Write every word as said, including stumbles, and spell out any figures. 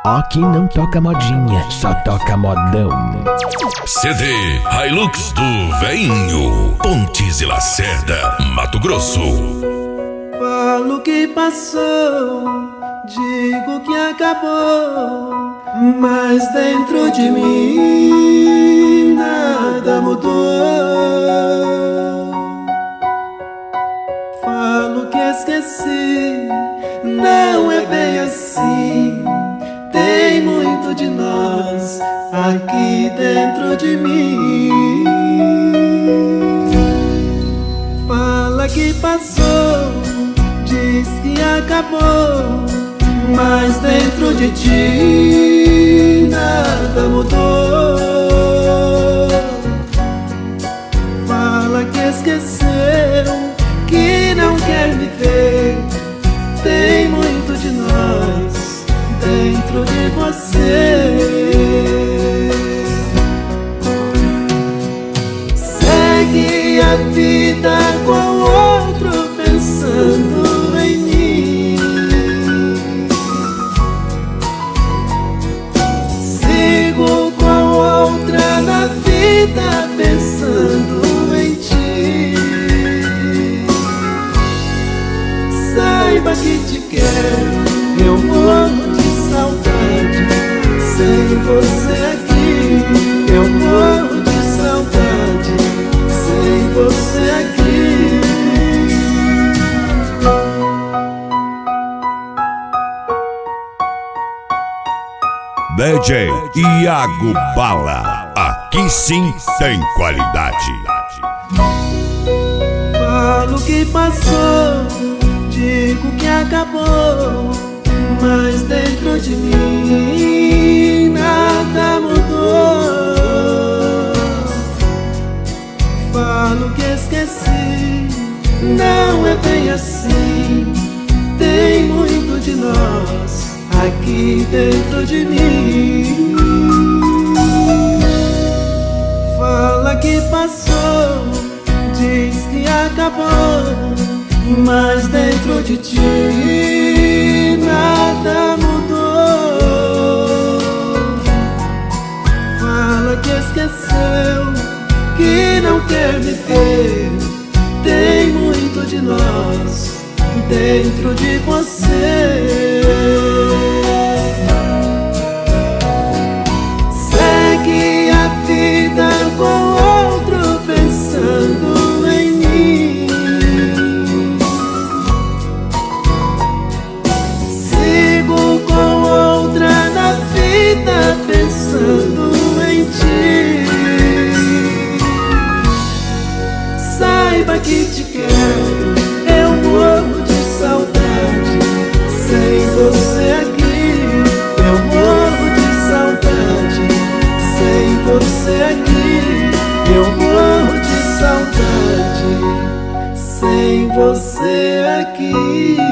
Aqui não toca modinha, só toca modão. C D Hilux do Veinho, Pontes e Lacerda, Mato Grosso. Falo que passou, digo que acabou, mas dentro de mim nada mudou. Falo que esqueci, não é bem assim. Tem muito de nós aqui dentro de mim. Fala que passou, diz que acabou, mas dentro de ti nada mudou. Fala que esqueceu, que não quer me ver. Tem muito de nós dentro de você. Segue a vida com outro pensando em mim. Sigo com outra na vida pensando em ti. Saiba que te quero, eu morro de saudade. Sem você aqui, eu morro de saudade. Sem você aqui. D J Iago Bala, aqui sim tem qualidade. Falo que passou, digo que acabou, mas dentro de mim nada mudou. Falo que esqueci, não é bem assim. Tem muito de nós aqui dentro de mim. Fala que passou, diz que acabou, mas dentro de ti nada mudou. Fala que esqueceu, que não quer me ver. Tem muito de nós dentro de você. Segue a vida com outro pensando em mim. Sigo com outra na vida pensando em ti. Saiba que te quero, eu morro de saudade. Sem você aqui, eu morro de saudade. Sem você aqui, eu morro de saudade. Sem você aqui.